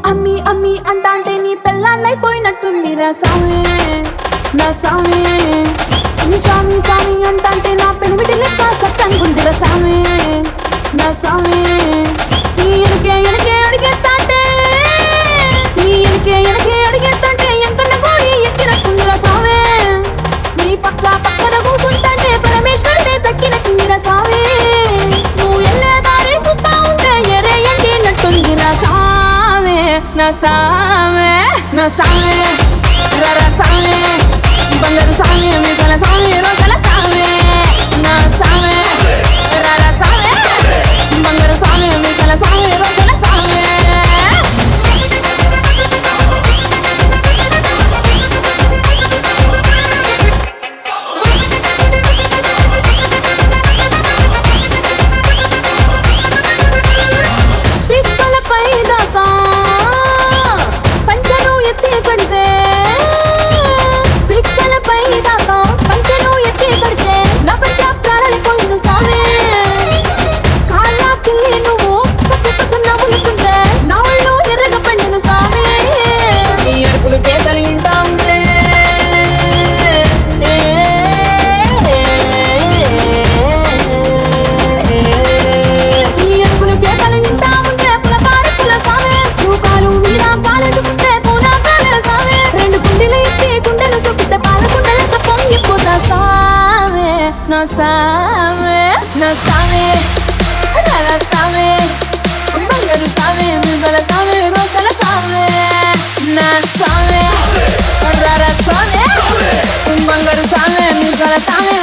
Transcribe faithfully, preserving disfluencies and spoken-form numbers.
అమ్మి అమ్మి అంటాంటే నీ పెళ్ళాన్నైపోయినట్టుందిరా సామి నా సామి. నీ సామి సామి అంటాంటే నా పెనిమిటి లెక్క సత్తనుకుందిరా సామి నా సామి. నీ ఎనకే ఎనకే అడిగేస్తాంటే నీ ఎనకే ఎనకే అడిగేస్తాంటే ఎంకన్న కోడి ఎక్కినట్టుందిరా సామి. నీ పక్క పక్కన కూసుంటాంటే పరమేశ్వరుడే దక్కినట్టుందిరా సామి. నువ్వు ఎల్లే దారి సుత్తా ఉంటే ఎరే ఎండినట్టుందిరా సామి నా సామి నా సామి రరా సామి బంగారు సామి మీసల సామి రోజల సామి నా సామి రరా సామి బంగారు సామి మీసల సామి రోజల సామి. పిక్కలపై దాకా పంచను ఎత్తి కడితే పిక్కలపై దాకా పంచను ఎత్తి కడితే నా పంచ ప్రాణాలు పోయిను సామి. కాళ్ళకి నువ్వు పసి పసి నవ్వులుతుంటే నా ఒళ్ళు ఎర్రగా పండిను సామి. నీ అరుపులు కేకలు వింటా ఉంటే నీ అరుపులు కేకలు వింటా ఉంటే పులపారి పుల సామి. నువ్వు కాలు మీద పాలేసుకుంటే పూనా కాలే సామి. రెండు కుండీలు ఎత్తి కుండెలు సొక్కితే పాల కుండలెక్క పొంగిపోతా సామి నా సామి నా సామి రరా సామి బంగారు సామి మీసల సామి రోజల సామి నా సామి రరా సామి బంగారు సామి మీసల సామి